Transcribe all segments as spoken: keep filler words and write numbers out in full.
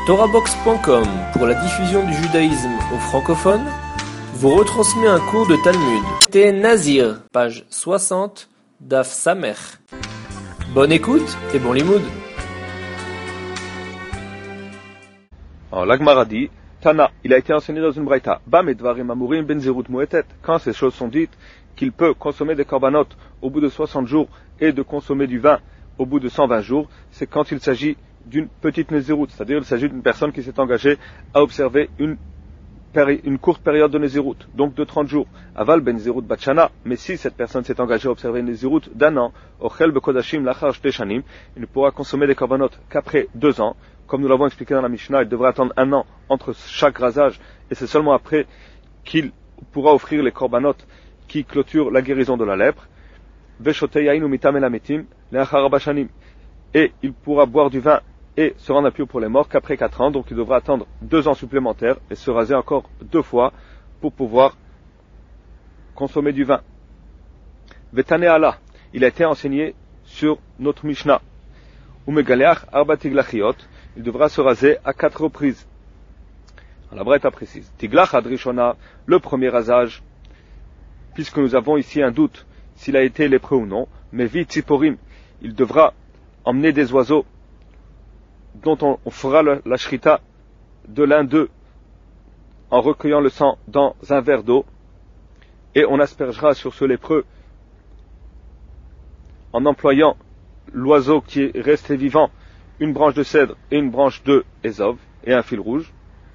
Torahbox point com, pour la diffusion du judaïsme aux francophones, vous retransmet un cours de Talmud. C'était Nazir, page soixante, Daf Samer. Bonne écoute et bon limoud. Alors, l'Agmara dit, Tana, il a été enseigné dans une braïta, Bam et Dvarim Amurim Ben Zerut Muetet, quand ces choses sont dites, qu'il peut consommer des korbanot au bout de soixante jours et de consommer du vin au bout de cent vingt jours, c'est quand il s'agit d'une petite Nézirut, c'est-à-dire il s'agit d'une personne qui s'est engagée à observer une, péri- une courte période de Nézirut, donc de trente jours. Aval ben Nézirut Batshana, mais si cette personne s'est engagée à observer une Nézirut d'un an, Ochel bekodashim lachar shteshanim, il ne pourra consommer des korbanot qu'après deux ans. Comme nous l'avons expliqué dans la Mishnah, il devra attendre un an entre chaque rasage, et c'est seulement après qu'il pourra offrir les korbanot qui clôturent la guérison de la lèpre. Et il pourra boire du vin et se rendre impur pour les morts qu'après quatre ans, donc il devra attendre deux ans supplémentaires et se raser encore deux fois pour pouvoir consommer du vin. Vetane Allah, il a été enseigné sur notre Mishnah. Umegaleach arba tiglachiot, il devra se raser à quatre reprises. La braïta précise. Tiglach adrishona, le premier rasage, puisque nous avons ici un doute s'il a été lépreux ou non, mais vit tziporim, il devra emmener des oiseaux dont on, on fera le, la shrita de l'un d'eux en recueillant le sang dans un verre d'eau, et on aspergera sur ce lépreux en employant l'oiseau qui est resté vivant, une branche de cèdre et une branche de Ézov et un fil rouge.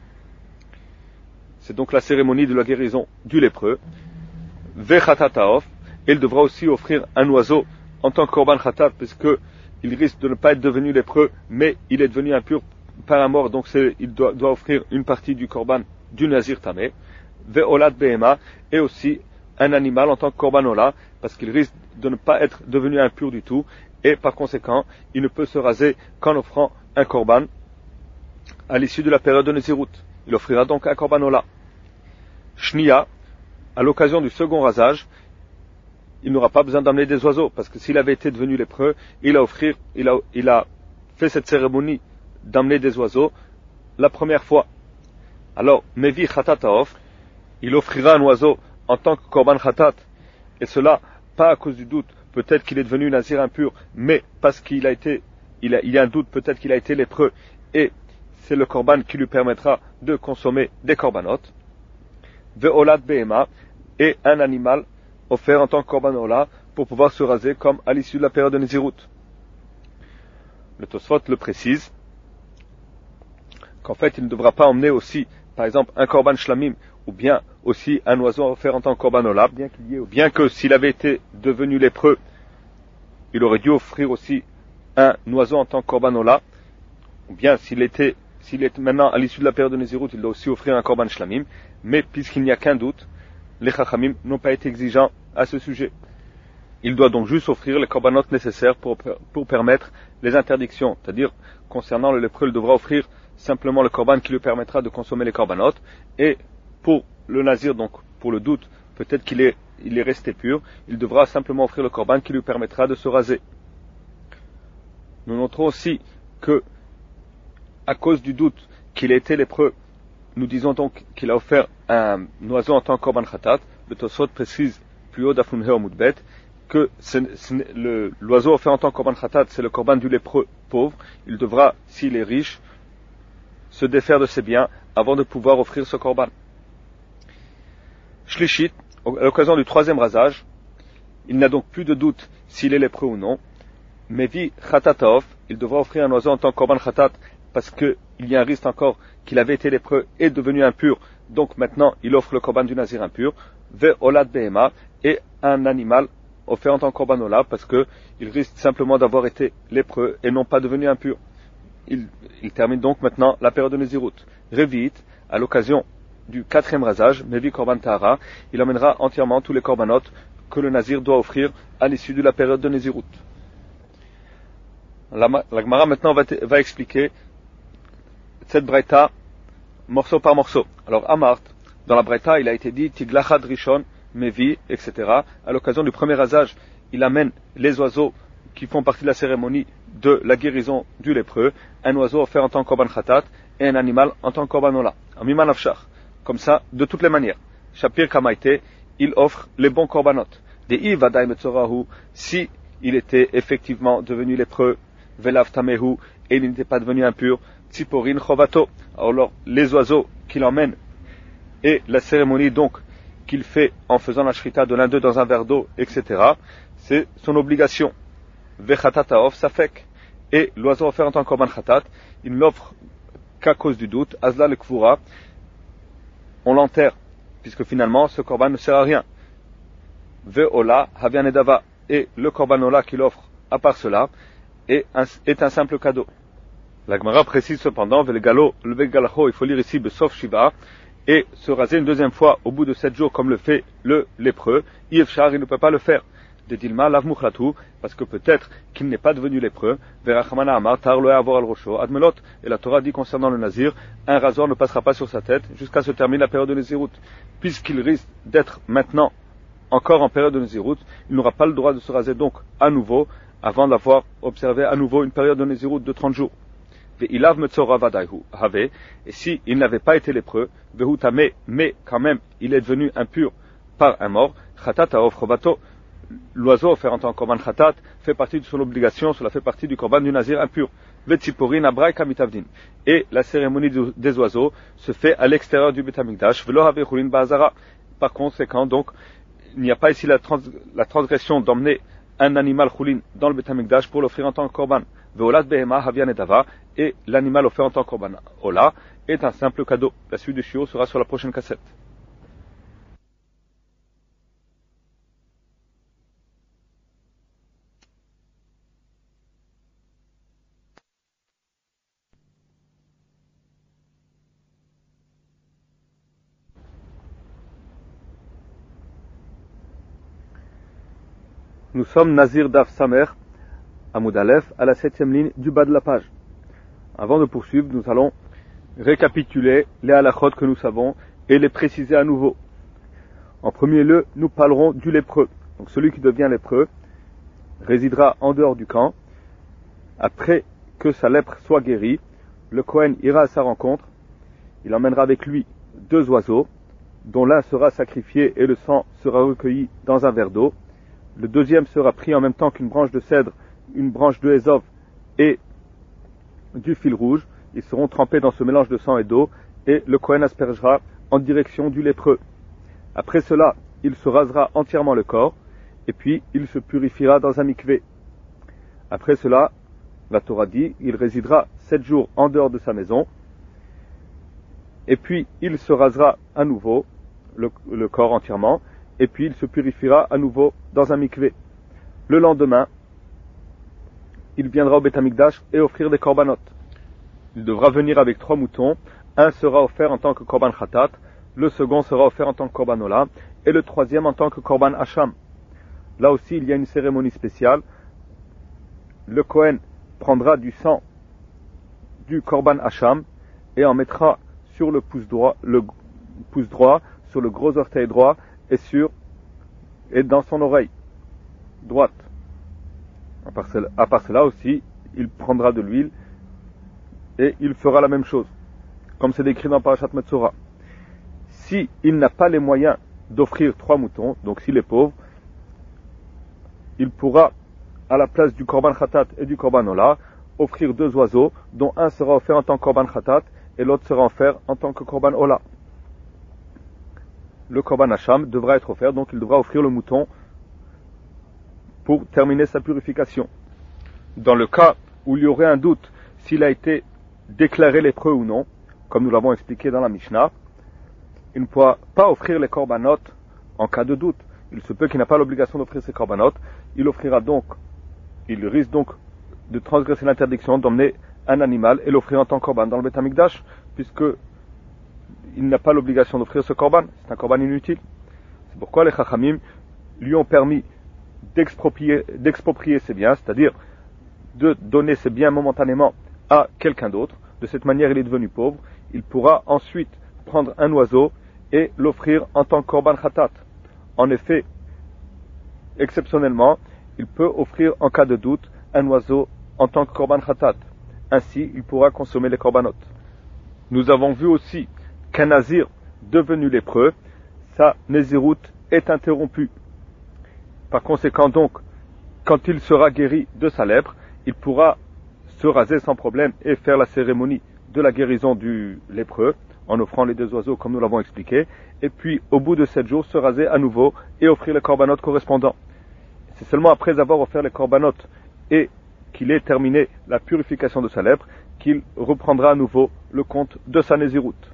C'est donc la cérémonie de la guérison du lépreux. Vechatataof, et il devra aussi offrir un oiseau en tant que korban khatat, puisque il risque de ne pas être devenu lépreux, mais il est devenu impur par un mort, donc c'est, il doit, doit offrir une partie du korban du nazir tamé. Ve'olad behema, et aussi un animal en tant que korban ola, parce qu'il risque de ne pas être devenu impur du tout, et par conséquent, il ne peut se raser qu'en offrant un korban à l'issue de la période de Nézirut. Il offrira donc un korban ola. Shnia, à l'occasion du second rasage, il n'aura pas besoin d'amener des oiseaux, parce que s'il avait été devenu lépreux, il a, offrir, il a, il a fait cette cérémonie d'amener des oiseaux la première fois. Alors, Mevi Khatataof, il offrira un oiseau en tant que korban khatat, et cela pas à cause du doute, peut-être qu'il est devenu nazir impur, mais parce qu'il a été, il, a, il y a un doute, peut-être qu'il a été lépreux, et c'est le korban qui lui permettra de consommer des korbanot. Ve'olad behema, et un animal offert en tant que korban ola pour pouvoir se raser comme à l'issue de la période de Nézirut. Le Tosfot le précise qu'en fait il ne devra pas emmener aussi par exemple un korban shlamim ou bien aussi un oiseau offert en tant que korban ola, bien qu'il y ait, bien que s'il avait été devenu lépreux, il aurait dû offrir aussi un oiseau en tant que korban ola, ou bien s'il était s'il est maintenant à l'issue de la période de Nézirut, il doit aussi offrir un korban shlamim, mais puisqu'il n'y a qu'un doute, les chachamim n'ont pas été exigeants à ce sujet. Il doit donc juste offrir les korbanot nécessaires pour, pour permettre les interdictions. C'est-à-dire, concernant le lépreux, il devra offrir simplement le korban qui lui permettra de consommer les korbanot. Et pour le nazir, donc pour le doute, peut-être qu'il est, il est resté pur, il devra simplement offrir le korban qui lui permettra de se raser. Nous noterons aussi que, à cause du doute qu'il a été lépreux, nous disons donc qu'il a offert un oiseau en tant que korban khatat. Le Tosfot précise plus haut d'Afun He Amud Bet que c'est, c'est le, l'oiseau offert en tant que korban khatat, c'est le korban du lépreux pauvre. Il devra, s'il est riche, se défaire de ses biens avant de pouvoir offrir ce korban. Shlishit, à l'occasion du troisième rasage, il n'a donc plus de doute s'il est lépreux ou non. Mevi Khatataof, il devra offrir un oiseau en tant que korban khatat parce qu'il y a un risque encore qu'il avait été lépreux et devenu impur, donc maintenant il offre le korban du nazir impur. Ve'olad behema, et un animal offert en tant que korban ola parce qu'il risque simplement d'avoir été lépreux et non pas devenu impur. Il, il termine donc maintenant la période de Nézirut. Revit, à l'occasion du quatrième rasage, Mevi korban tahara, il emmènera entièrement tous les korbanot que le nazir doit offrir à l'issue de la période de Nézirut. La, la Gemara maintenant va, te, va expliquer cette braïta morceau par morceau. Alors Amart, dans la braïta, il a été dit Tiglachad Rishon, Mevi, et cetera. À l'occasion du premier rasage, il amène les oiseaux qui font partie de la cérémonie de la guérison du lépreux, un oiseau offert en tant que korban khatat, et un animal en tant que korbanola. Amiman afshar. Comme ça, de toutes les manières. Shapir kamaite, il offre les bons korbanot. Des i vadaï metzorahu, si il était effectivement devenu lépreux, velav tamehu, et il n'était pas devenu impur, tziporin chovato. Alors, les oiseaux qu'il emmène, et la cérémonie donc qu'il fait en faisant la shrita de l'un d'eux dans un verre d'eau, et cetera, c'est son obligation. Vechatataof safek. Et l'oiseau offert en tant que korban khatat, il ne l'offre qu'à cause du doute. Azla le kvura, on l'enterre, puisque finalement ce korban ne sert à rien. Ve'ola havian edava. Et le korban ola qu'il offre à part cela est un, est un simple cadeau. La Gemara précise cependant, le galo, le vegalho, il faut lire ici sauf shiva, et se raser une deuxième fois au bout de sept jours comme le fait le lépreux. Yefshar, il ne peut pas le faire. De Dilma, lav mukhlatu, parce que peut-être qu'il n'est pas devenu lépreux. Verachamana amar, tar lo avoir al rosho, admelot. Et la Torah dit concernant le nazir, un rasoir ne passera pas sur sa tête jusqu'à se terminer la période de Nézirut. Puisqu'il risque d'être maintenant encore en période de Nézirut, il n'aura pas le droit de se raser donc à nouveau, avant d'avoir observé à nouveau une période de Nézirut de trente jours. Ve'ilav metzora vadaihu, have, et si il n'avait pas été lépreux, vehu tameh, mais quand même il est devenu impur par un mort, chatat aof chovato, l'oiseau offert en tant que korban khatat fait partie de son obligation, cela fait partie du korban du nazir impur. Vetziporin abrai kamitavdin. Et la cérémonie des oiseaux se fait à l'extérieur du Beit Hamikdash. Velo havechulin ba'azara. Par conséquent, donc, il n'y a pas ici la, trans, la transgression d'emmener un animal chulin dans le Beit Hamikdash pour l'offrir en tant que korban. Veolat behema havian edava. Et l'animal offert en tant que korban ola est un simple cadeau. La suite du shiur sera sur la prochaine cassette. Nous sommes Nazir Daf Samer, Amoud Aleph, à la septième ligne du bas de la page. Avant de poursuivre, nous allons récapituler les halachot que nous savons et les préciser à nouveau. En premier lieu, nous parlerons du lépreux. Donc celui qui devient lépreux résidera en dehors du camp. Après que sa lèpre soit guérie, le Kohen ira à sa rencontre. Il emmènera avec lui deux oiseaux, dont l'un sera sacrifié et le sang sera recueilli dans un verre d'eau. Le deuxième sera pris en même temps qu'une branche de cèdre, une branche de hésov et du fil rouge. Ils seront trempés dans ce mélange de sang et d'eau et le Kohen aspergera en direction du lépreux. Après cela, il se rasera entièrement le corps et puis il se purifiera dans un mikvé. Après cela, la Torah dit, il résidera sept jours en dehors de sa maison et puis il se rasera à nouveau le, le corps entièrement. Et puis il se purifiera à nouveau dans un mikvé. Le lendemain, il viendra au Beit Hamikdash et offrir des korbanot. Il devra venir avec trois moutons. Un sera offert en tant que korban khatat, le second sera offert en tant que korban ola, et le troisième en tant que korban hacham. Là aussi, il y a une cérémonie spéciale. Le Kohen prendra du sang du korban hacham et en mettra sur le pouce droit, le pouce droit, sur le gros orteil droit, et sur et dans son oreille droite. À part, cela, à part cela aussi, il prendra de l'huile et il fera la même chose, comme c'est décrit dans Parashat Metzora. Si il n'a pas les moyens d'offrir trois moutons, donc s'il est pauvre, il pourra, à la place du korban khatat et du korban ola, offrir deux oiseaux, dont un sera offert en tant que korban khatat et l'autre sera offert en tant que korban ola. Le korban hacham devra être offert, donc il devra offrir le mouton pour terminer sa purification. Dans le cas où il y aurait un doute s'il a été déclaré lépreux ou non, comme nous l'avons expliqué dans la Mishnah, il ne pourra pas offrir les korbanot en cas de doute. Il se peut qu'il n'a pas l'obligation d'offrir ses korbanot. Il offrira donc, il risque donc de transgresser l'interdiction d'emmener un animal et l'offrir en tant que korban dans le Beit Hamikdash, puisque il n'a pas l'obligation d'offrir ce korban, c'est un korban inutile. C'est pourquoi les chachamim lui ont permis d'exproprier, d'exproprier ses biens, c'est-à-dire de donner ses biens momentanément à quelqu'un d'autre. De cette manière, il est devenu pauvre. Il pourra ensuite prendre un oiseau et l'offrir en tant que korban khatat. En effet, exceptionnellement, il peut offrir en cas de doute un oiseau en tant que korban khatat. Ainsi, il pourra consommer les korbanot. Nous avons vu aussi qu'un nazir devenu lépreux, sa nésiroute est interrompue. Par conséquent donc, quand il sera guéri de sa lèpre, il pourra se raser sans problème et faire la cérémonie de la guérison du lépreux, en offrant les deux oiseaux comme nous l'avons expliqué, et puis au bout de sept jours se raser à nouveau et offrir les corbanotes correspondants. C'est seulement après avoir offert les corbanotes et qu'il ait terminé la purification de sa lèpre qu'il reprendra à nouveau le compte de sa nésiroute.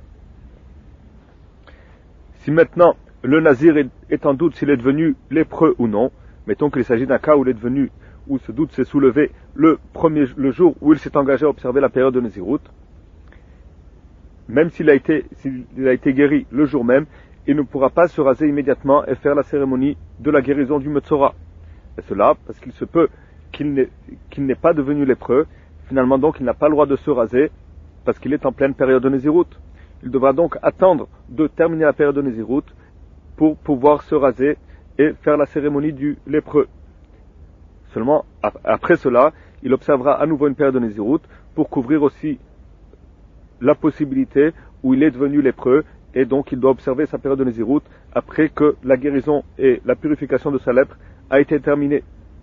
Si maintenant le nazir est, est en doute s'il est devenu lépreux ou non, mettons qu'il s'agit d'un cas où il est devenu, où ce doute s'est soulevé le premier, le jour où il s'est engagé à observer la période de nésiroute, même s'il a été, s'il a été guéri le jour même, il ne pourra pas se raser immédiatement et faire la cérémonie de la guérison du Metzora. Et cela parce qu'il se peut qu'il n'est, qu'il n'est pas devenu lépreux, finalement donc il n'a pas le droit de se raser parce qu'il est en pleine période de nésiroute. Il devra donc attendre de terminer la période de nésiroute pour pouvoir se raser et faire la cérémonie du lépreux. Seulement après cela, il observera à nouveau une période de nésiroute pour couvrir aussi la possibilité où il est devenu lépreux et donc il doit observer sa période de nésiroute après que la guérison et la purification de sa lèpre a été terminée.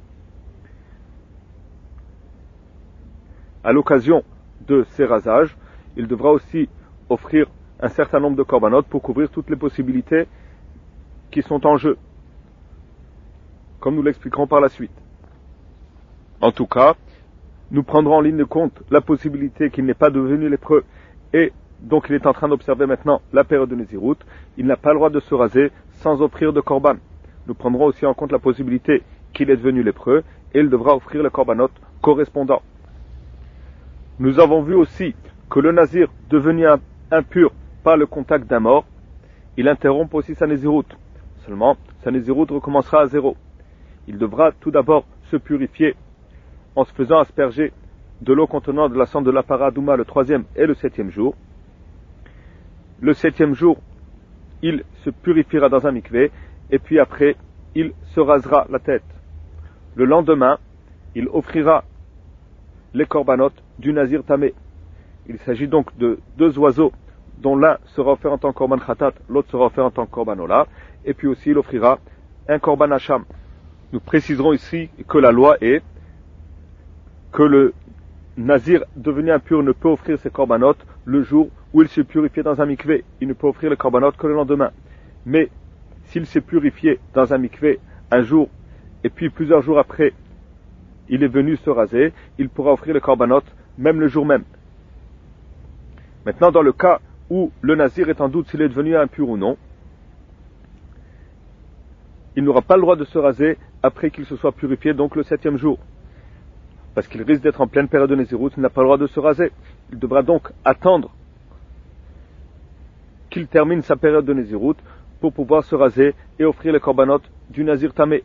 À l'occasion de ces rasages, il devra aussi offrir un certain nombre de corbanotes pour couvrir toutes les possibilités qui sont en jeu, comme nous l'expliquerons par la suite. En tout cas, nous prendrons en ligne de compte la possibilité qu'il n'est pas devenu lépreux et donc il est en train d'observer maintenant la période de nésiroute. Il n'a pas le droit de se raser sans offrir de korban. Nous prendrons aussi en compte la possibilité qu'il est devenu lépreux et il devra offrir les corbanotes correspondants. Nous avons vu aussi que le nazir devenu impur par le contact d'un mort, il interrompt aussi sa nésiroute. Seulement, sa nésiroute recommencera à zéro. Il devra tout d'abord se purifier en se faisant asperger de l'eau contenant de la cendre de la paradouma le troisième et le septième jour. Le septième jour, il se purifiera dans un mikvé et puis après, il se rasera la tête. Le lendemain, il offrira les corbanotes du nazir tamé. Il s'agit donc de deux oiseaux dont l'un sera offert en tant que korban khatat, l'autre sera offert en tant que korban ola, et puis aussi il offrira un korban hacham. Nous préciserons ici que la loi est que le nazir devenu impur ne peut offrir ses corbanotes le jour où il s'est purifié dans un mikvé. Il ne peut offrir les corbanotes que le lendemain. Mais s'il s'est purifié dans un mikvé un jour et puis plusieurs jours après il est venu se raser, il pourra offrir les corbanotes même le jour même. Maintenant, dans le cas où le nazir est en doute s'il est devenu impur ou non, il n'aura pas le droit de se raser après qu'il se soit purifié, donc le septième jour. Parce qu'il risque d'être en pleine période de nésiroute, il n'a pas le droit de se raser. Il devra donc attendre qu'il termine sa période de nésiroute pour pouvoir se raser et offrir les corbanotes du nazir tamé.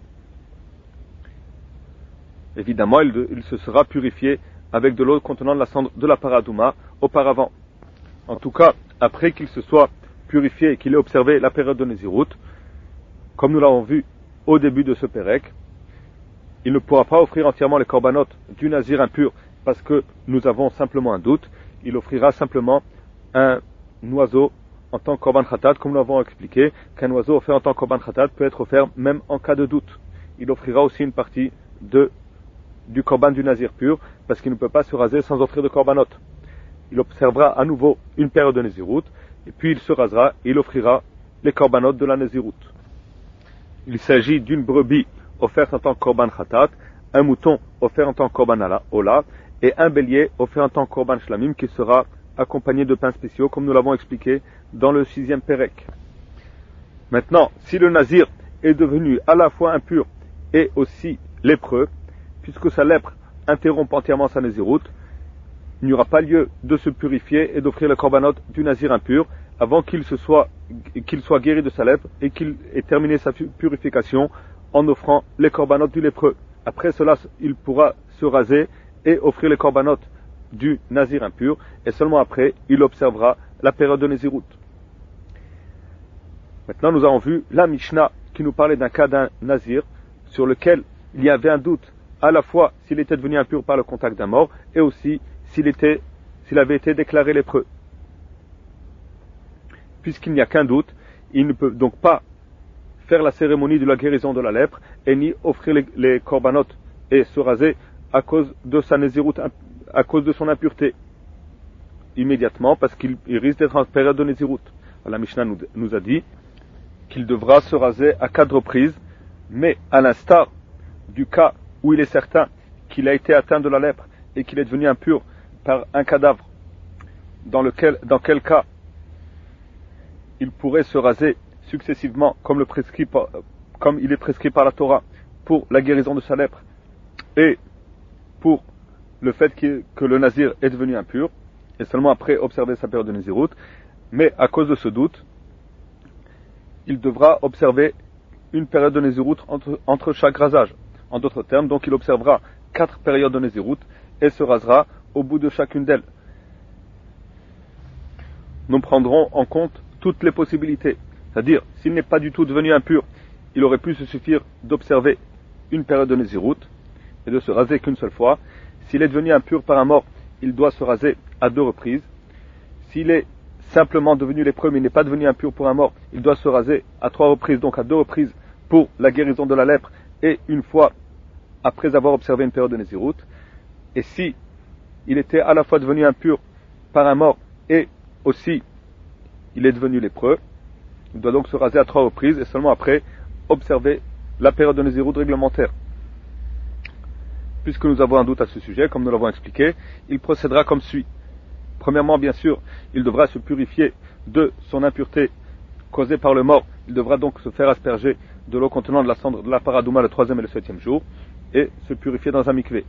Évidemment, il, de, il se sera purifié avec de l'eau contenant de la cendre de la paradouma auparavant. En tout cas, après qu'il se soit purifié et qu'il ait observé la période de nésiroute, comme nous l'avons vu au début de ce pérec, il ne pourra pas offrir entièrement les corbanotes du nazir impur parce que nous avons simplement un doute. Il offrira simplement un oiseau en tant que korban khatat, comme nous l'avons expliqué, qu'un oiseau offert en tant que korban khatat peut être offert même en cas de doute. Il offrira aussi une partie de, du korban du nazir pur parce qu'il ne peut pas se raser sans offrir de corbanotes. Il observera à nouveau une période de nésiroute et puis il se rasera et il offrira les corbanotes de la nésiroute. Il s'agit d'une brebis offerte en tant que korban khatat, un mouton offert en tant que korban ola et un bélier offert en tant que korban shlamim qui sera accompagné de pains spéciaux comme nous l'avons expliqué dans le sixième pérec. Maintenant, si le nazir est devenu à la fois impur et aussi lépreux, puisque sa lèpre interrompt entièrement sa nésiroute, il n'y aura pas lieu de se purifier et d'offrir le corbanote du nazir impur avant qu'il se soit, qu'il soit guéri de sa lèpre et qu'il ait terminé sa purification en offrant les corbanotes du lépreux. Après cela, il pourra se raser et offrir les corbanotes du nazir impur et seulement après, il observera la période de nésiroute. Maintenant, nous avons vu la Mishnah qui nous parlait d'un cas d'un nazir sur lequel il y avait un doute à la fois s'il était devenu impur par le contact d'un mort et aussi s'il était, s'il avait été déclaré lépreux. puisqu'il n'y a qu'un doute, il ne peut donc pas faire la cérémonie de la guérison de la lèpre et ni offrir les, les korbanot et se raser à cause de sa nésiroute, à cause de son impureté immédiatement, parce qu'il risque d'être en période de nésiroute. La Mishnah nous, nous a dit qu'il devra se raser à quatre reprises, mais à l'instar du cas où il est certain qu'il a été atteint de la lèpre et qu'il est devenu impur par un cadavre, dans, lequel, dans quel cas il pourrait se raser successivement comme, le prescrit par, comme il est prescrit par la Torah pour la guérison de sa lèpre et pour le fait que, que le nazir est devenu impur et seulement après observer sa période de nésiroute. Mais à cause de ce doute, il devra observer une période de nésiroute entre, entre chaque rasage. En d'autres termes, donc il observera quatre périodes de nésiroute et se rasera au bout de chacune d'elles. Nous prendrons en compte toutes les possibilités. C'est-à-dire, s'il n'est pas du tout devenu impur, il aurait pu se suffire d'observer une période de nésiroute et de se raser qu'une seule fois. S'il est devenu impur par un mort, il doit se raser à deux reprises. S'il est simplement devenu lépreux, mais il n'est pas devenu impur pour un mort, il doit se raser à trois reprises, donc à deux reprises pour la guérison de la lèpre et une fois après avoir observé une période de nésiroute. Et si il était à la fois devenu impur par un mort et aussi il est devenu lépreux, il doit donc se raser à trois reprises et seulement après observer la période de nésiroute réglementaire. Puisque nous avons un doute à ce sujet, comme nous l'avons expliqué, il procédera comme suit. Premièrement, bien sûr, il devra se purifier de son impureté causée par le mort. Il devra donc se faire asperger de l'eau contenant de la cendre de la paradouma le troisième et le septième jour et se purifier dans un mikvé.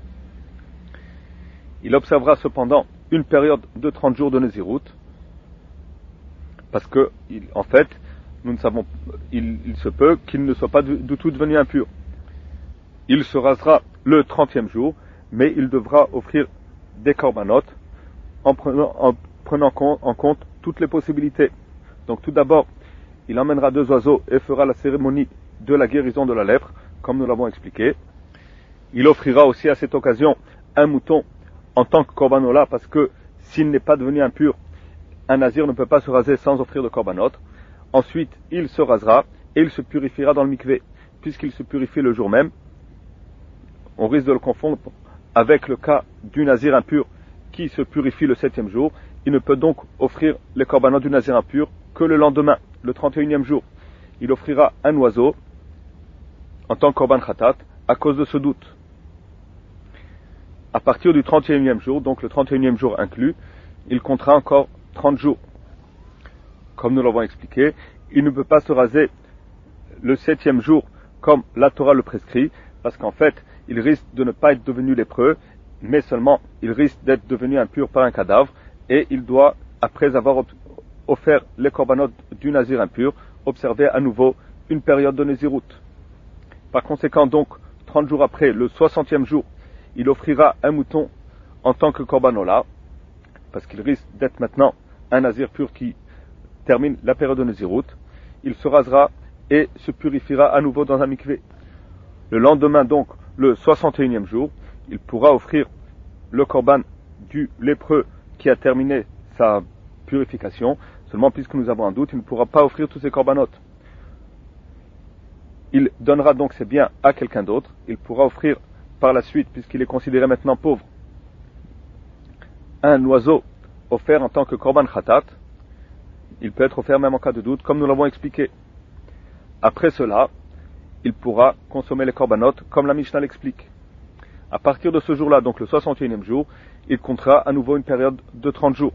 Il observera cependant une période de trente jours de nésiroute parce que, il, en fait, nous ne savons, il, il se peut qu'il ne soit pas du, du tout devenu impur. Il se rasera le trentième jour, mais il devra offrir des korbanot en prenant, en prenant compte, en compte toutes les possibilités. Donc tout d'abord, il emmènera deux oiseaux et fera la cérémonie de la guérison de la lèpre, comme nous l'avons expliqué. Il offrira aussi à cette occasion un mouton en tant que korbanola, parce que s'il n'est pas devenu impur, un nazir ne peut pas se raser sans offrir de korbanot. Ensuite, il se rasera et il se purifiera dans le mikvé. Puisqu'il se purifie le jour même, on risque de le confondre avec le cas du nazir impur qui se purifie le septième jour. Il ne peut donc offrir les korbanot du nazir impur que le lendemain, le trente et unième jour. Il offrira un oiseau en tant que korban khatat à cause de ce doute. À partir du trente et unième jour, donc le trente et unième jour inclus, il comptera encore trente jours. Comme nous l'avons expliqué, il ne peut pas se raser le septième jour comme la Torah le prescrit, parce qu'en fait, il risque de ne pas être devenu lépreux, mais seulement il risque d'être devenu impur par un cadavre, et il doit, après avoir offert les korbanot du nazir impur, observer à nouveau une période de nésiroute. Par conséquent, donc, trente jours après, le soixantième jour, il offrira un mouton en tant que korbanola, parce qu'il risque d'être maintenant un nazir pur qui termine la période de nésiroute. Il se rasera et se purifiera à nouveau dans un mikvé. Le lendemain, donc, le soixante et unième jour, il pourra offrir le korban du lépreux qui a terminé sa purification. Seulement, puisque nous avons un doute, il ne pourra pas offrir tous ses korbanot. Il donnera donc ses biens à quelqu'un d'autre. Il pourra offrir par la suite, puisqu'il est considéré maintenant pauvre, un oiseau offert en tant que korban khatat. Il peut être offert même en cas de doute, comme nous l'avons expliqué. Après cela, il pourra consommer les korbanot, comme la Mishnah l'explique. À partir de ce jour-là, donc le soixante et unième jour, il comptera à nouveau une période de trente jours.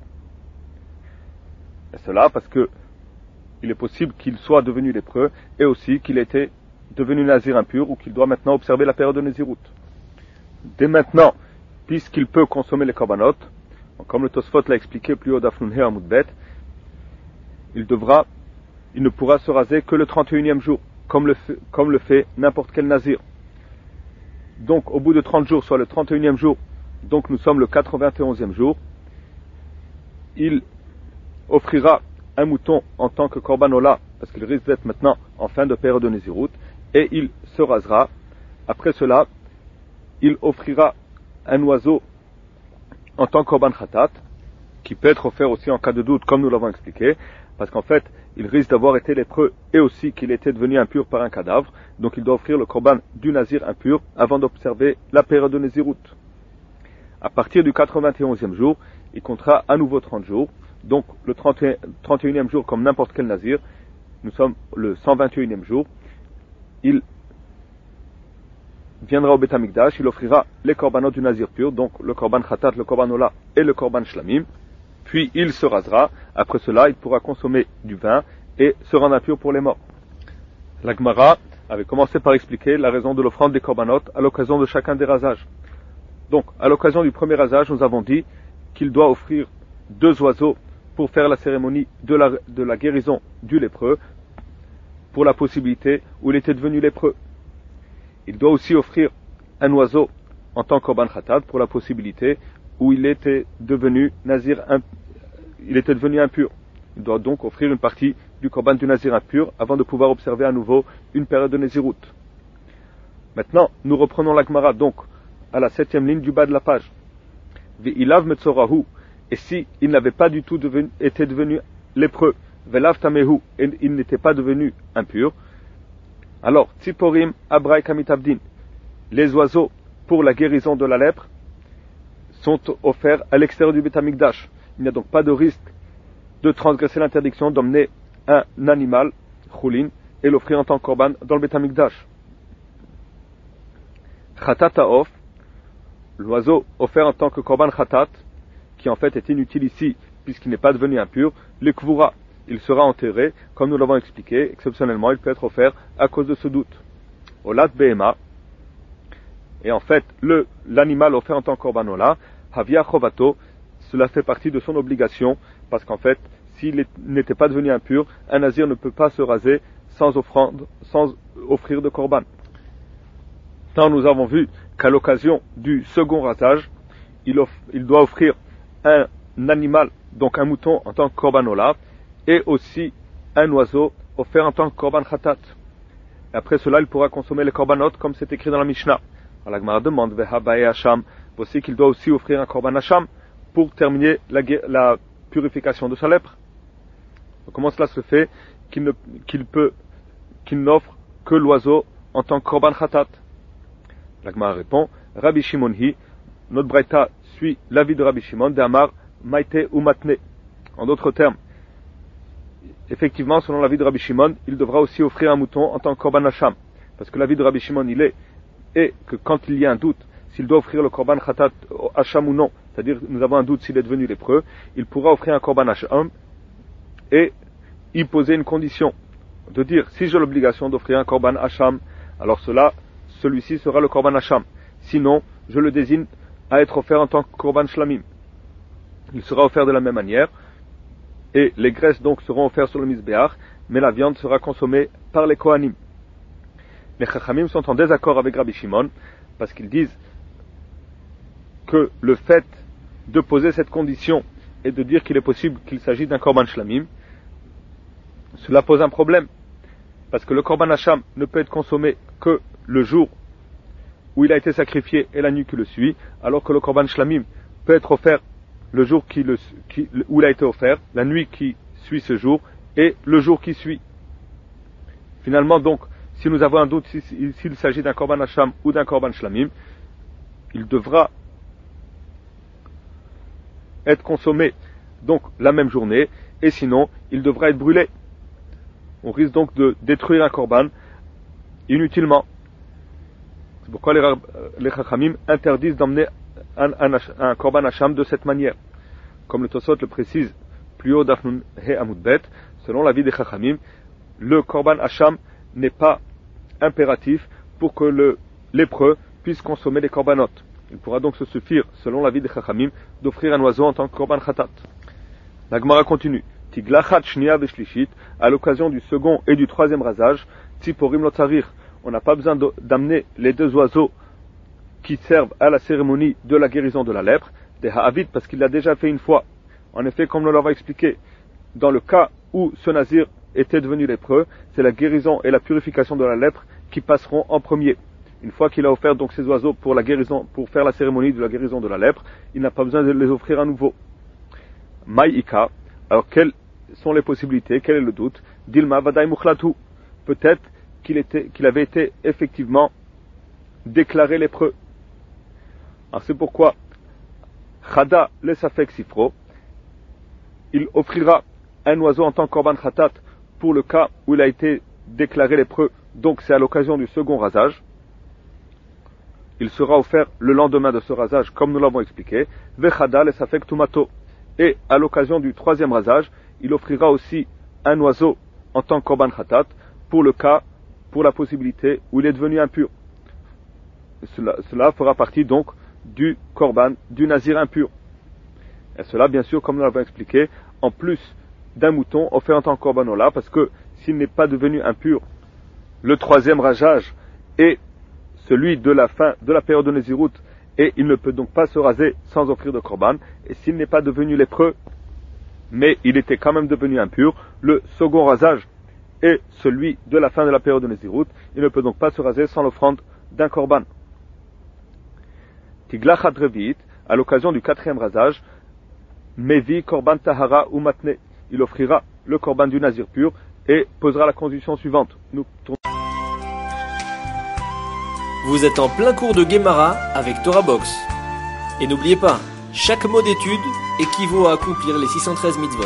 Et cela parce que il est possible qu'il soit devenu lépreux et aussi qu'il était devenu nazir impur ou qu'il doit maintenant observer la période de nésiroute. Dès maintenant, puisqu'il peut consommer les korbanot, comme le Tosfot l'a expliqué plus haut d'Afnun He Amud Bet, il devra, il ne pourra se raser que le trente et unième jour, comme le fait, comme le fait n'importe quel nazir. Donc, au bout de trente jours, soit le trente et unième jour, donc nous sommes le quatre-vingt et onzième jour, il offrira un mouton en tant que korbanola, parce qu'il risque d'être maintenant en fin de période de nésiroute, et il se rasera. Après cela, il offrira un oiseau en tant que korban khatat, qui peut être offert aussi en cas de doute, comme nous l'avons expliqué, parce qu'en fait, il risque d'avoir été lépreux et aussi qu'il était devenu impur par un cadavre, donc il doit offrir le korban du nazir impur avant d'observer la période de Nézirut. À partir du quatre-vingt-onzième jour, il comptera à nouveau trente jours, donc le trente et unième jour comme n'importe quel nazir, nous sommes le cent vingt et unième jour, il viendra au Beth Amikdash, il offrira les korbanot du nazir pur, donc le korban khatat, le korban ola et le korban shlamim, puis il se rasera. Après cela, il pourra consommer du vin et se rendre impur pour les morts. La Gemara avait commencé par expliquer la raison de l'offrande des korbanot à l'occasion de chacun des rasages. Donc, à l'occasion du premier rasage, nous avons dit qu'il doit offrir deux oiseaux pour faire la cérémonie de la, de la guérison du lépreux, pour la possibilité où il était devenu lépreux. Il doit aussi offrir un oiseau en tant que korban khatat pour la possibilité où il était devenu nazir, il était devenu impur. Il doit donc offrir une partie du korban du nazir impur avant de pouvoir observer à nouveau une période de Nézirut. Maintenant, nous reprenons la Gemara donc à la septième ligne du bas de la page. Ve'ilav metzorahu, et si il n'avait pas du tout devenu, été devenu lépreux, ve'lav tamehu, et il n'était pas devenu impur, alors tziporim abrai kamitabdin, les oiseaux pour la guérison de la lèpre sont offerts à l'extérieur du Beth Amikdash. Il n'y a donc pas de risque de transgresser l'interdiction d'emmener un animal, choulin, et l'offrir en tant que korban dans le Beth Amikdash. Khatat ha'of, l'oiseau offert en tant que korban khatat, qui en fait est inutile ici puisqu'il n'est pas devenu impur, le kvura, il sera enterré, comme nous l'avons expliqué, exceptionnellement il peut être offert à cause de ce doute. Olat behema, et en fait le, l'animal offert en tant que korban ola, havia chovato, cela fait partie de son obligation, parce qu'en fait, s'il est, n'était pas devenu impur, un nazir ne peut pas se raser sans offrande, sans offrir de korban. Tant nous avons vu qu'à l'occasion du second rasage, il, off, il doit offrir un animal, donc un mouton en tant que korban ola, et aussi un oiseau offert en tant que korban khatat. Et après cela, il pourra consommer les korbanot comme c'est écrit dans la Mishnah. Alors la Gemara demande, ve'habae hasham, voici qu'il doit aussi offrir un korban hasham pour terminer la, la purification de sa lèpre. Donc, comment cela se fait qu'il, ne, qu'il peut, qu'il n'offre que l'oiseau en tant que korban khatat? La Gemara répond, Rabbi Shimon hi, notre braïta suit l'avis de Rabbi Shimon, d'Amar maite ou matne. En d'autres termes, effectivement, selon l'avis de Rabbi Shimon, il devra aussi offrir un mouton en tant que korban hasham. Parce que l'avis de Rabbi Shimon, il est, et que quand il y a un doute, s'il doit offrir le korban khatat hasham ou non, c'est-à-dire nous avons un doute s'il est devenu lépreux, il pourra offrir un korban hasham et y poser une condition, de dire, si j'ai l'obligation d'offrir un korban hasham, alors cela, celui-ci sera le korban hasham. Sinon, je le désigne à être offert en tant que korban shlamim. Il sera offert de la même manière, et les graisses donc seront offertes sur le misbéach, mais la viande sera consommée par les kohanim. Les chachamim sont en désaccord avec Rabbi Shimon, parce qu'ils disent que le fait de poser cette condition et de dire qu'il est possible qu'il s'agit d'un korban shlamim, cela pose un problème, parce que le korban hasham ne peut être consommé que le jour où il a été sacrifié et la nuit qui le suit, alors que le korban shlamim peut être offert le jour qui le, qui, où il a été offert, la nuit qui suit ce jour et le jour qui suit. Finalement donc, si nous avons un doute s'il, s'il s'agit d'un korban hasham ou d'un korban shlamim, il devra être consommé donc la même journée, et sinon il devra être brûlé. On risque donc de détruire un korban inutilement. C'est pourquoi les, les chachamim interdisent d'emmener un, un, un korban hasham de cette manière. Comme le Tosot le précise plus haut d'Afnun He Amudbet, selon l'avis des chachamim, le korban hasham n'est pas impératif pour que le lépreux puisse consommer les korbanot. Il pourra donc se suffire, selon l'avis des chachamim, d'offrir un oiseau en tant que korban khatat. La Gemara continue. Tiglachat shnia veshlishit, à l'occasion du second et du troisième rasage, tziporim lotzarir. On n'a pas besoin d'amener les deux oiseaux qui servent à la cérémonie de la guérison de la lèpre, des ha'avid, parce qu'il l'a déjà fait une fois. En effet, comme nous l'avons expliqué, dans le cas où ce nazir était devenu lépreux, c'est la guérison et la purification de la lèpre qui passeront en premier. Une fois qu'il a offert donc ces oiseaux pour la guérison, pour faire la cérémonie de la guérison de la lèpre, il n'a pas besoin de les offrir à nouveau. Maïka. Alors, quelles sont les possibilités? Quel est le doute? Dilma Vadaï Mukhlatu. Peut-être qu'il était, qu'il avait été effectivement déclaré lépreux. Alors, c'est pourquoi Chada le Safek Sifro, il offrira un oiseau en tant que Korban Khatat pour le cas où il a été déclaré lépreux, donc c'est à l'occasion du second rasage. Il sera offert le lendemain de ce rasage, comme nous l'avons expliqué. Vechada le Safek Tumato. Et à l'occasion du troisième rasage, il offrira aussi un oiseau en tant que Korban Khatat pour le cas, pour la possibilité où il est devenu impur. Cela, cela fera partie donc du Korban, du Nazir impur. Et cela, bien sûr, comme nous l'avons expliqué, en plus d'un mouton offert en tant que Korban Ola, parce que s'il n'est pas devenu impur, le troisième rasage est celui de la fin de la période de Nézirut, et il ne peut donc pas se raser sans offrir de Korban. Et s'il n'est pas devenu lépreux, mais il était quand même devenu impur, le second rasage est celui de la fin de la période de Nézirut, il ne peut donc pas se raser sans l'offrande d'un Korban. Tiglachat Revit, à l'occasion du quatrième rasage, Mevi Korban Tahara ou Matne, il offrira le Korban du Nazir pur et posera la condition suivante. Nous tournons. Vous êtes en plein cours de Gemara avec Torah Box. Et n'oubliez pas, chaque mot d'étude équivaut à accomplir les six cent treize mitzvot.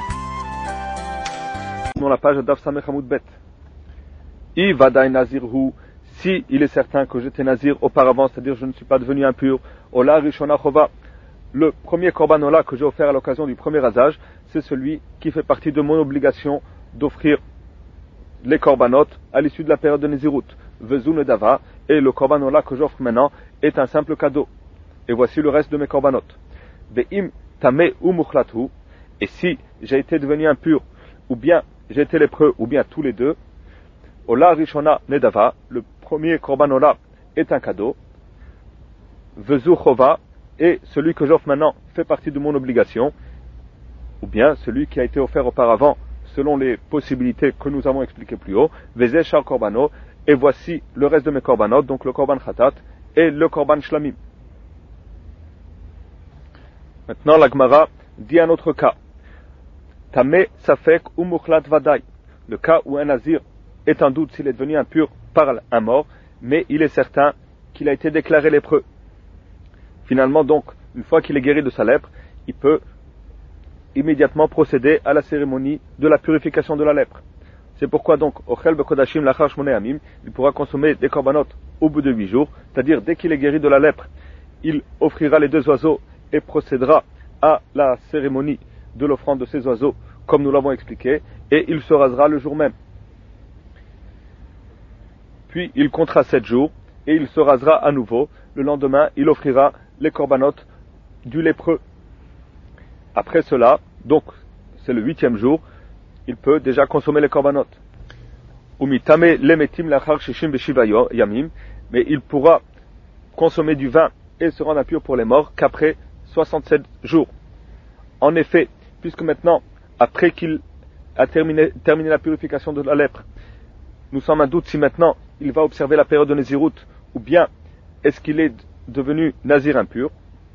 Dans la page Daf Samech Hamoud Bet. I Vadaï Nazirhu, si il est certain que j'étais Nazir auparavant, c'est-à-dire je ne suis pas devenu impur, Ola Rishona Chova, le premier Korban Ola que j'ai offert à l'occasion du premier rasage, c'est celui qui fait partie de mon obligation d'offrir les Korbanot à l'issue de la période de Nézirut. Vezun et Dava, et le Korban Ola que j'offre maintenant est un simple cadeau. Et voici le reste de mes Korbanot. Ve'im Tameh ou Mukhlatu, et si j'ai été devenu impur, ou bien j'ai été lépreux, ou bien tous les deux, Ola Rishona Nedava, le premier Korban Ola est un cadeau. Vezu Chova, et celui que j'offre maintenant fait partie de mon obligation, ou bien celui qui a été offert auparavant selon les possibilités que nous avons expliquées plus haut. Vezeh Shar Korbano, et voici le reste de mes Korbanot, donc le Korban Khatat et le Korban Shlamim. Maintenant la Gemara dit un autre cas. Tameh Safek ou Mukhlat Vadai, le cas où un Nazir est en doute s'il est devenu impur par un mort, mais il est certain qu'il a été déclaré lépreux. Finalement donc, une fois qu'il est guéri de sa lèpre, il peut immédiatement procéder à la cérémonie de la purification de la lèpre. C'est pourquoi donc, Ochel Bekodashim Lachar Shmoneh Amim, il pourra consommer des korbanot au bout de huit jours, c'est-à-dire dès qu'il est guéri de la lèpre, il offrira les deux oiseaux et procédera à la cérémonie de l'offrande de ces oiseaux, comme nous l'avons expliqué, et il se rasera le jour même. Puis il comptera sept jours, et il se rasera à nouveau. Le lendemain, il offrira les korbanot du lépreux. Après cela, donc c'est le huitième jour, il peut déjà consommer les korbanot. Umitame lemetim lachar shishim beshiva yamim, mais il pourra consommer du vin et se rendre impur pour les morts qu'après soixante-sept jours. En effet, puisque maintenant, après qu'il a terminé, terminé la purification de la lèpre, nous sommes un doute si maintenant il va observer la période de Nézirut, ou bien est-ce qu'il est devenu Nazir impur.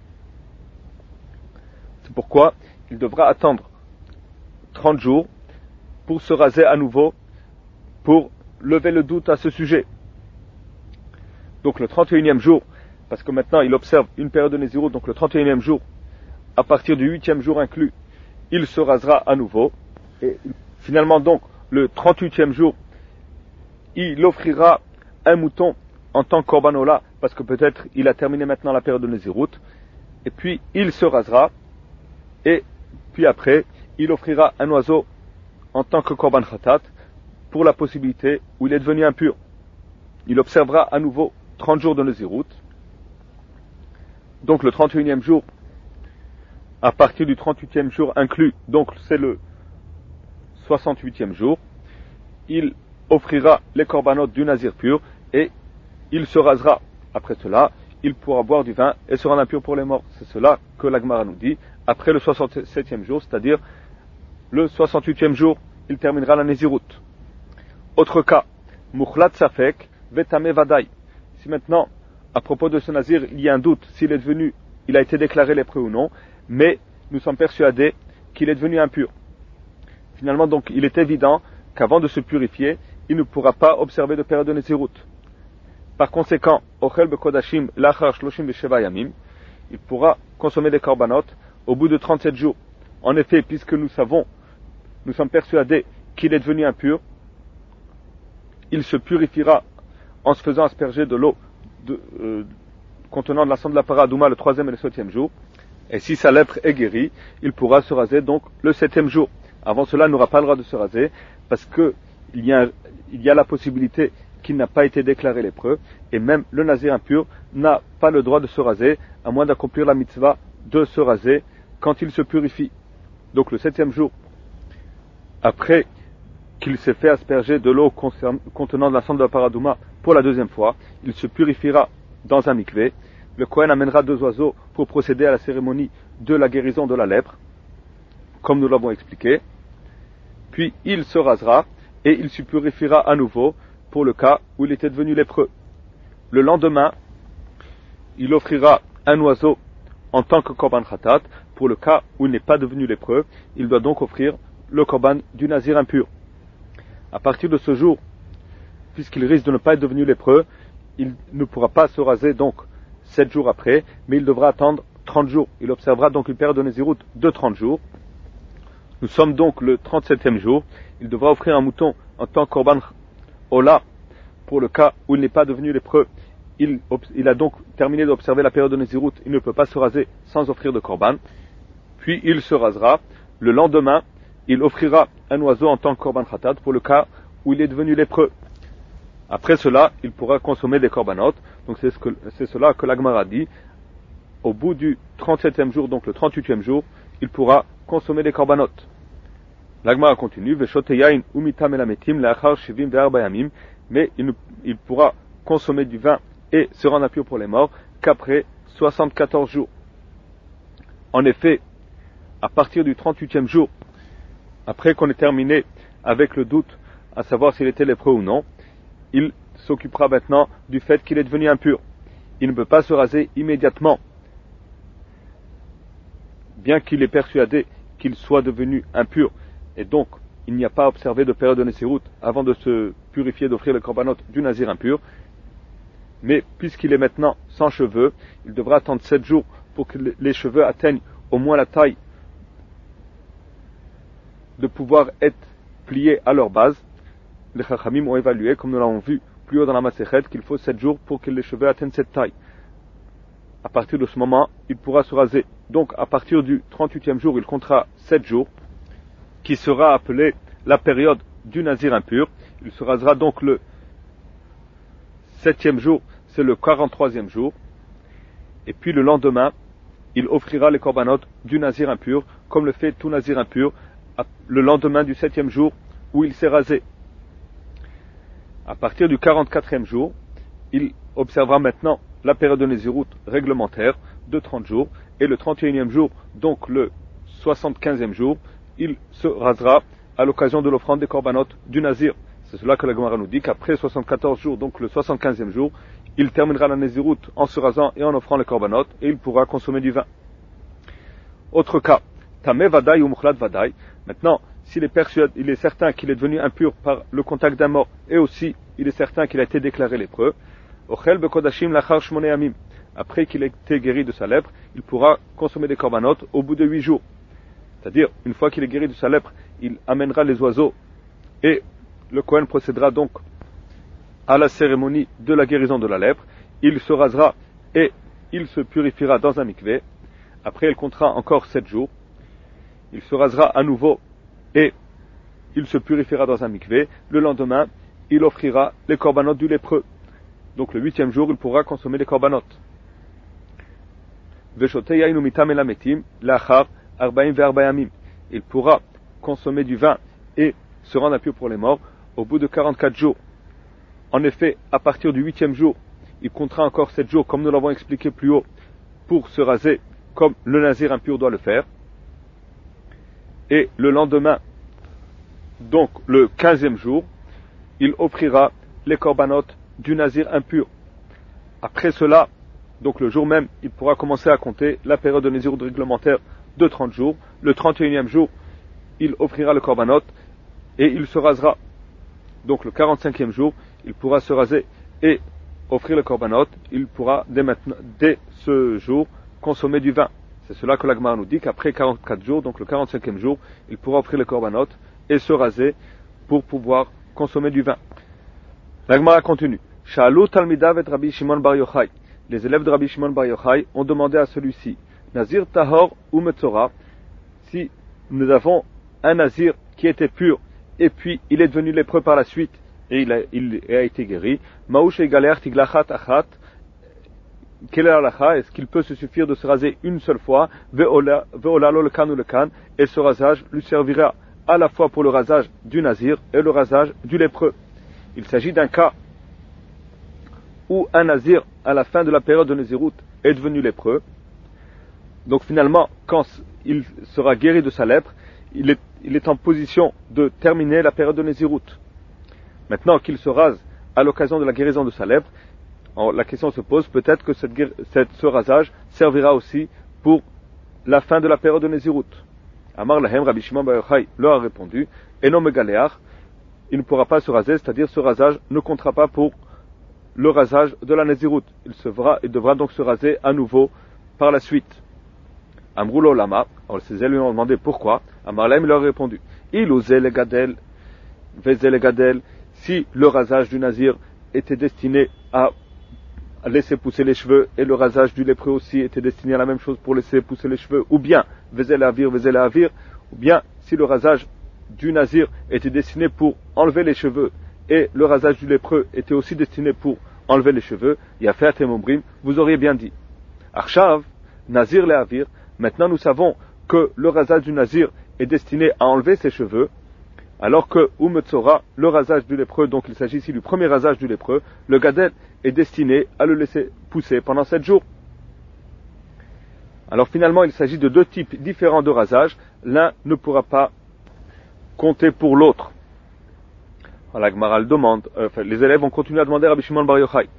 C'est pourquoi il devra attendre trente jours pour se raser à nouveau, pour lever le doute à ce sujet. Donc le trente et unième jour, parce que maintenant il observe une période de Nézirut, donc le trente et unième jour, à partir du huitième jour inclus, il se rasera à nouveau. Et finalement donc, le trente-huitième jour, il offrira un mouton en tant que Korban Ola, parce que peut-être il a terminé maintenant la période de Nézirut, et puis il se rasera, et puis après, il offrira un oiseau en tant que Korban Khatat, pour la possibilité où il est devenu impur. Il observera à nouveau trente jours de Nézirut. Donc le trente et unième jour, à partir du trente-huitième jour inclus, donc c'est le soixante-huitième jour, il offrira les korbanot du Nazir pur et il se rasera. Après cela, il pourra boire du vin et se rendre impur pour les morts. C'est cela que la Gemara nous dit. Après le soixante-septième jour, c'est-à-dire le soixante-huitième jour, il terminera la Nézirut. Autre cas, Mukhlat Safek, Vetame Vadai. Si maintenant, à propos de ce Nazir, il y a un doute s'il est devenu, il a été déclaré lépreux ou non, mais nous sommes persuadés qu'il est devenu impur. Finalement, donc, il est évident qu'avant de se purifier, il ne pourra pas observer de période de Nézirut. Par conséquent, Ochel Bekodashim Lachar Shloshim Vesheva Yamim, il pourra consommer des korbanot au bout de trente-sept jours. En effet, puisque nous savons, nous sommes persuadés qu'il est devenu impur, il se purifiera en se faisant asperger de l'eau de, euh, contenant de la sang de la paradouma le troisième et le septième jour. Et si sa lèpre est guérie, il pourra se raser donc le septième jour. Avant cela, il n'aura pas le droit de se raser parce que il y a, il y a la possibilité qu'il n'a pas été déclaré lépreux, et même le nazir impur n'a pas le droit de se raser à moins d'accomplir la mitzvah de se raser quand il se purifie. Donc le septième jour, après qu'il s'est fait asperger de l'eau contenant de la cendre de la paradouma pour la deuxième fois, il se purifiera dans un mikvé. Le Kohen amènera deux oiseaux pour procéder à la cérémonie de la guérison de la lèpre, comme nous l'avons expliqué. Puis il se rasera et il se purifiera à nouveau pour le cas où il était devenu lépreux. Le lendemain, il offrira un oiseau en tant que korban khatat. Pour le cas où il n'est pas devenu lépreux, il doit donc offrir le korban du nazir impur. À partir de ce jour, puisqu'il risque de ne pas être devenu lépreux, il ne pourra pas se raser donc sept jours après, mais il devra attendre trente jours. Il observera donc une période de Nézirut de trente jours. Nous sommes donc le trente-septième jour. Il devra offrir un mouton en tant que korban ola pour le cas où il n'est pas devenu lépreux. Il, il a donc terminé d'observer la période de Nézirut. Il ne peut pas se raser sans offrir de korban. Puis il se rasera. Le lendemain, il offrira un oiseau en tant que korban khatat pour le cas où il est devenu lépreux. Après cela, il pourra consommer des korbanot. Donc c'est, ce que, c'est cela que l'Agmara dit. Au bout du trente-septième jour, donc le trente-huitième jour, il pourra consommer des korbanot. L'Agmara continue, Veshoteyain umitam elametim leachar shivim ve'arba yamim, mais il, ne, il pourra consommer du vin et se rendre impur pour les morts qu'après soixante-quatorze jours. En effet, à partir du trente-huitième jour, après qu'on ait terminé avec le doute à savoir s'il était lépreux ou non, il s'occupera maintenant du fait qu'il est devenu impur. Il ne peut pas se raser immédiatement, bien qu'il est persuadé qu'il soit devenu impur, et donc il n'y a pas observé de période de Nézirut avant de se purifier d'offrir le korbanot du nazir impur. Mais puisqu'il est maintenant sans cheveux, il devra attendre sept jours pour que les cheveux atteignent au moins la taille de pouvoir être pliés à leur base. Les Chachamim ont évalué, comme nous l'avons vu plus haut dans la Masechet, qu'il faut sept jours pour que les cheveux atteignent cette taille. À partir de ce moment, il pourra se raser. Donc, à partir du trente-huitième jour, il comptera sept jours, qui sera appelé la période du nazir impur. Il se rasera donc le septième jour, c'est le quarante-troisième jour. Et puis le lendemain, il offrira les korbanot du nazir impur, comme le fait tout nazir impur, le lendemain du septième jour où il s'est rasé. À partir du quarante-quatrième jour, il observera maintenant la période de Nézirut réglementaire de trente jours, et le trente et unième jour, donc le soixante-quinzième jour, il se rasera à l'occasion de l'offrande des korbanot du nazir. C'est cela que la Gemara nous dit, qu'après soixante-quatorze jours, donc le soixante-quinzième jour, il terminera la Nézirut en se rasant et en offrant les korbanot, et il pourra consommer du vin. Autre cas, Tameh Vadaï ou Mukhlat Vadaï. Maintenant, s'il est persuadé, il est certain qu'il est devenu impur par le contact d'un mort, et aussi il est certain qu'il a été déclaré lépreux, Ochel Bekodashim Lachar Shmone Yamim. Après qu'il ait été guéri de sa lèpre, il pourra consommer des korbanot au bout de huit jours. C'est-à-dire, une fois qu'il est guéri de sa lèpre, il amènera les oiseaux, et le Kohen procédera donc à la cérémonie de la guérison de la lèpre. Il se rasera et il se purifiera dans un mikvé. Après, il comptera encore sept jours. Il se rasera à nouveau et il se purifiera dans un mikvé. Le lendemain, il offrira les korbanot du lépreux. Donc le huitième jour, il pourra consommer les korbanot. Il pourra consommer du vin et se rendre impur pour les morts au bout de quarante-quatre jours. En effet, à partir du huitième jour, il comptera encore sept jours, comme nous l'avons expliqué plus haut, pour se raser comme le nazir impur doit le faire. Et le lendemain, donc le quinzième jour, il offrira les korbanot du nazir impur. Après cela, donc le jour même, il pourra commencer à compter la période de Nézirut réglementaire de trente jours. Le trente et unième jour, il offrira le korbanot et il se rasera. Donc le quarante-cinquième jour, il pourra se raser et offrir le korbanot. Il pourra dès, maintenant, dès ce jour consommer du vin. C'est cela que la Gemara nous dit qu'après quarante-quatre jours, donc le quarante-cinquième jour, il pourra offrir le korbanot et se raser pour pouvoir consommer du vin. La Gemara continue. Sha'alu talmidav et Rabbi Shimon bar Yochai. Les élèves de Rabbi Shimon bar Yochai ont demandé à celui-ci, Nazir tahor ou metzora, si nous avons un nazir qui était pur et puis il est devenu lépreux par la suite et il a, il a été guéri, Maouche egaler tiglachat achat, quelle est la halakha? Est-ce qu'il peut se suffire de se raser une seule fois, ve'ola lo le kan ou le kan, et ce rasage lui servira à la fois pour le rasage du nazir et le rasage du lépreux. Il s'agit d'un cas où un nazir, à la fin de la période de Nézirut, est devenu lépreux. Donc finalement, quand il sera guéri de sa lèpre, il est, il est en position de terminer la période de Nézirut. Maintenant qu'il se rase à l'occasion de la guérison de sa lèpre, la question se pose, peut-être que cette, cette, ce rasage servira aussi pour la fin de la période de Nézirut. Amar lahem, Rabbi Shimon bar Yochai leur a répondu, Eno megaleach, il ne pourra pas se raser, c'est-à-dire ce rasage ne comptera pas pour le rasage de la Nézirut. Il, se verra, il devra donc se raser à nouveau par la suite. Amroulo lama, alors ses élèves lui ont demandé pourquoi. Amar lahem leur a répondu, Il osait les gadel, vezé les gadel, si le rasage du nazir était destiné à laisser pousser les cheveux et le rasage du lépreux aussi était destiné à la même chose pour laisser pousser les cheveux, ou bien vezé la avir, vezé la avir, ou bien si le rasage du nazir était destiné pour enlever les cheveux et le rasage du lépreux était aussi destiné pour enlever les cheveux, Yafet et Momrim, vous auriez bien dit. Arshav, nazir le avir, maintenant nous savons que le rasage du nazir est destiné à enlever ses cheveux, alors que Umetzora, le rasage du lépreux, donc il s'agit ici du premier rasage du lépreux, le gadel est destiné à le laisser pousser pendant sept jours. Alors finalement, il s'agit de deux types différents de rasage. L'un ne pourra pas compter pour l'autre. La Gemara demande, euh, enfin, les élèves ont continué à demander à Rabbi Shimon bar Yochai.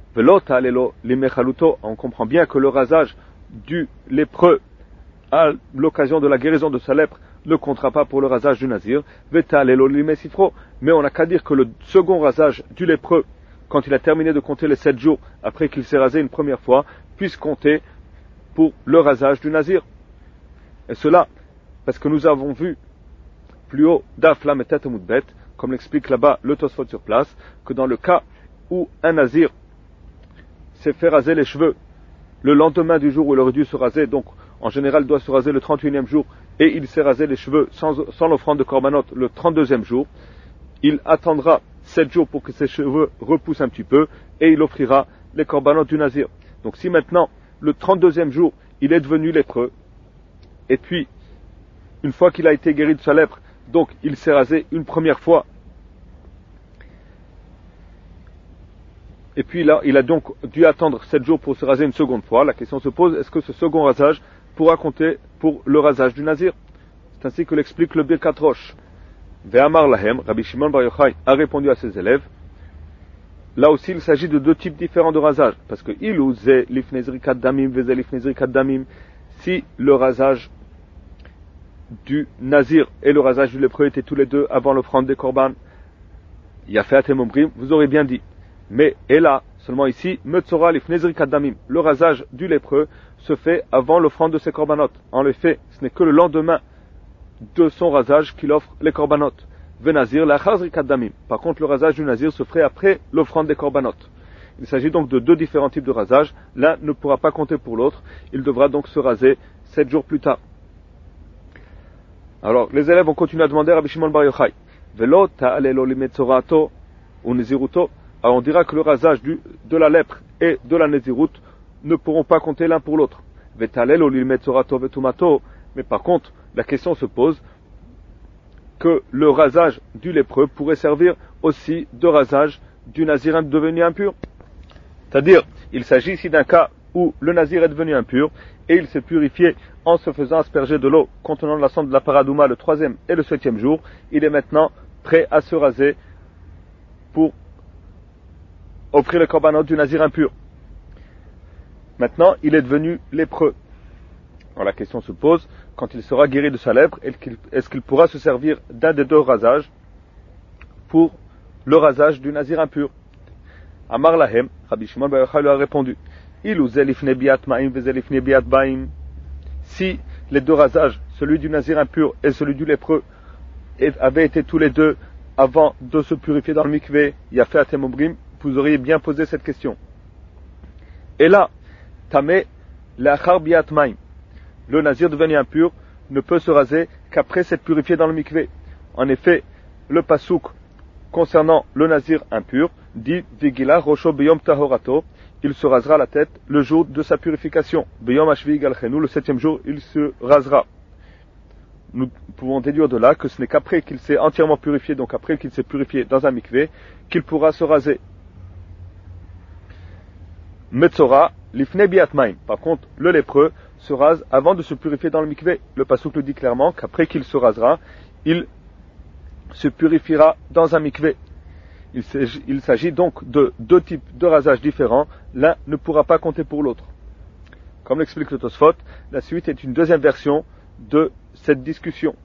On comprend bien que le rasage du lépreux à l'occasion de la guérison de sa lèpre ne comptera pas pour le rasage du nazir. Mais on n'a qu'à dire que le second rasage du lépreux, quand il a terminé de compter les sept jours après qu'il s'est rasé une première fois, puisse compter pour le rasage du nazir. Et cela, parce que nous avons vu plus haut, Daf Lam et Tet Moudbet, comme l'explique là-bas le Tosfot sur place, que dans le cas où un nazir s'est fait raser les cheveux le lendemain du jour où il aurait dû se raser, donc en général il doit se raser le trente et unième jour, et il s'est rasé les cheveux sans, sans l'offrande de korbanot le trente-deuxième jour, il attendra sept jours pour que ses cheveux repoussent un petit peu, et il offrira les korbanot du nazir. Donc si maintenant, le trente-deuxième jour, il est devenu lépreux, et puis, une fois qu'il a été guéri de sa lèpre, donc il s'est rasé une première fois, et puis là, il a donc dû attendre sept jours pour se raser une seconde fois. La question se pose, est-ce que ce second rasage pourra compter pour le rasage du nazir? C'est ainsi que l'explique le Birkat Rosh. Ve'amar lahem, Rabbi Shimon bar Yochai a répondu à ses élèves. Là aussi, il s'agit de deux types différents de rasage. Parce que ilou ze lifnezrikat damim, veze lifnezrikat damim, si le rasage du nazir et le rasage du lépreux étaient tous les deux avant l'offrande des korban, Yafet et Momrim, vous aurez bien dit. Mais, et là, seulement ici, Metzora lifnezrikat damim, le rasage du lépreux se fait avant l'offrande de ses korbanot. En effet, ce n'est que le lendemain de son rasage qu'il offre les korbanot. Venazir lachar zrikat damim. Par contre, le rasage du nazir se ferait après l'offrande des korbanot. Il s'agit donc de deux différents types de rasage. L'un ne pourra pas compter pour l'autre. Il devra donc se raser sept jours plus tard. Alors, les élèves ont continué à demander à Rabbi Shimon bar Yochai. Velo ta'alelo limetzorato ou neziruto. Alors, on dira que le rasage du, de la lèpre et de la nézirut ne pourront pas compter l'un pour l'autre. Vetalelo limetzorato vetumato. Mais par contre, la question se pose que le rasage du lépreux pourrait servir aussi de rasage du nazir devenu impur. C'est-à-dire, il s'agit ici d'un cas où le nazir est devenu impur et il s'est purifié en se faisant asperger de l'eau contenant la cendre de la paradouma le troisième et le septième jour. Il est maintenant prêt à se raser pour offrir le korbanot du nazir impur. Maintenant, il est devenu lépreux. Alors la question se pose, quand il sera guéri de sa lèpre, est-ce qu'il pourra se servir d'un des deux rasages pour le rasage du nazir impur? Amar lahem, Rabbi Shimon bar Yochai lui a répondu, Ilu zelifne biat ma'im ve zelifne biat ba'im. Si les deux rasages, celui du nazir impur et celui du lépreux, avaient été tous les deux avant de se purifier dans le mikvé, yafé atem omrim, vous auriez bien posé cette question. Et là, tamé lachar biat ma'im. Le nazir devenu impur ne peut se raser qu'après s'être purifié dans le mikvé. En effet, le pasouk concernant le nazir impur dit Vigila Rosho Beyom Tahorato, il se rasera la tête le jour de sa purification. Beyom Ashvi Galchenu, le septième jour, il se rasera. Nous pouvons déduire de là que ce n'est qu'après qu'il s'est entièrement purifié, donc après qu'il s'est purifié dans un mikvé, qu'il pourra se raser. Metzora, Lifne Biatmaim. Par contre, le lépreux se rase avant de se purifier dans le mikvé. Le pasouk le dit clairement qu'après qu'il se rasera, il se purifiera dans un mikvé. Il s'agit donc de deux types de rasages différents. L'un ne pourra pas compter pour l'autre. Comme l'explique le Tosfot, la suite est une deuxième version de cette discussion.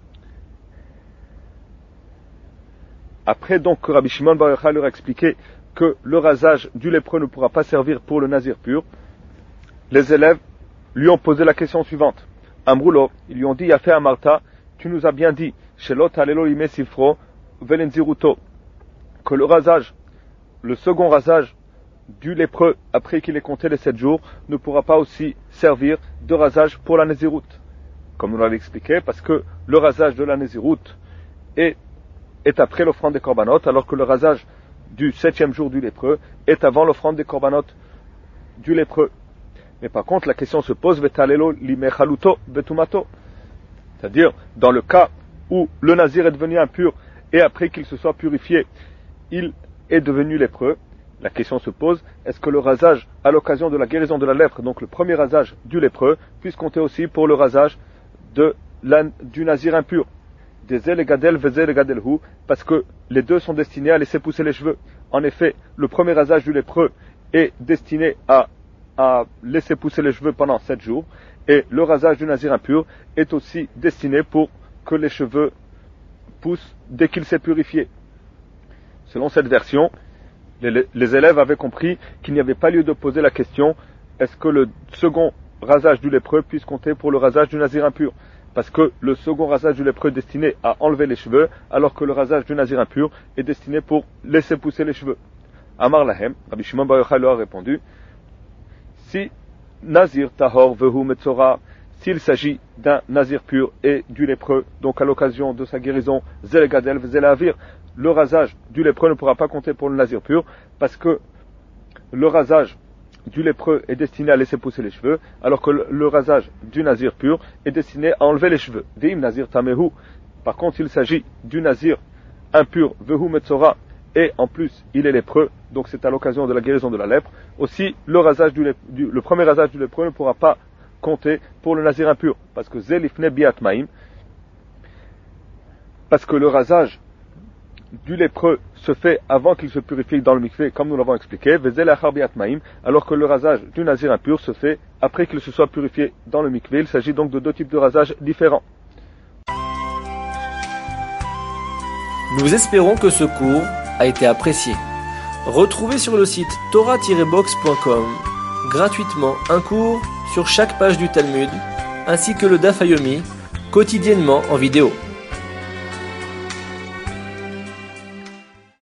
Après donc que Rabbi Shimon bar Yochai leur a expliqué que le rasage du lépreux ne pourra pas servir pour le nazir pur, les élèves lui ont posé la question suivante. Amroulo, ils lui ont dit, Yafé Amarta, tu nous as bien dit, Shelot Halelo Ime Sifro, Velenziruto, que le rasage, le second rasage du lépreux, après qu'il ait compté les sept jours, ne pourra pas aussi servir de rasage pour la Nézirut. Comme nous l'avons expliqué, parce que le rasage de la Nézirut est, est après l'offrande des korbanot, alors que le rasage du septième jour du lépreux est avant l'offrande des korbanot du lépreux. Mais par contre, la question se pose, Vetalelo limechaluto betumato. C'est-à-dire, dans le cas où le nazir est devenu impur, et après qu'il se soit purifié, il est devenu lépreux, la question se pose, est-ce que le rasage à l'occasion de la guérison de la lèpre, donc le premier rasage du lépreux, puisse compter aussi pour le rasage de la, du nazir impur? Des el gadel vezel gadelhu, parce que les deux sont destinés à laisser pousser les cheveux. En effet, le premier rasage du lépreux est destiné à, à laisser pousser les cheveux pendant sept jours, et le rasage du nazir impur est aussi destiné pour que les cheveux poussent dès qu'il s'est purifié. Selon cette version, les, les élèves avaient compris qu'il n'y avait pas lieu de poser la question, est-ce que le second rasage du lépreux puisse compter pour le rasage du nazir impur? Parce que le second rasage du lépreux est destiné à enlever les cheveux, alors que le rasage du nazir impur est destiné pour laisser pousser les cheveux. Amar lahem, Rabbi Shimon bar Yochai leur a répondu, si nazir tahor vehu metzora, s'il s'agit d'un nazir pur et du lépreux, donc à l'occasion de sa guérison, zel gadel zel avir, le rasage du lépreux ne pourra pas compter pour le nazir pur, parce que le rasage du lépreux est destiné à laisser pousser les cheveux, alors que le, le rasage du nazir pur est destiné à enlever les cheveux. Veim nazir tamehu. Par contre, il s'agit du nazir impur, vehu metzora, et en plus, il est lépreux, donc c'est à l'occasion de la guérison de la lèpre. Aussi, le rasage du, lép- du le premier rasage du lépreux ne pourra pas compter pour le nazir impur, parce que zelifne biat ma'im, parce que le rasage du lépreux se fait avant qu'il se purifie dans le mikvé, comme nous l'avons expliqué, alors que le rasage du nazir impur se fait après qu'il se soit purifié dans le mikvé. Il s'agit donc de deux types de rasage différents. Nous espérons que ce cours a été apprécié. Retrouvez sur le site torah tiret box point com gratuitement un cours sur chaque page du Talmud, ainsi que le Daf Yomi, quotidiennement en vidéo.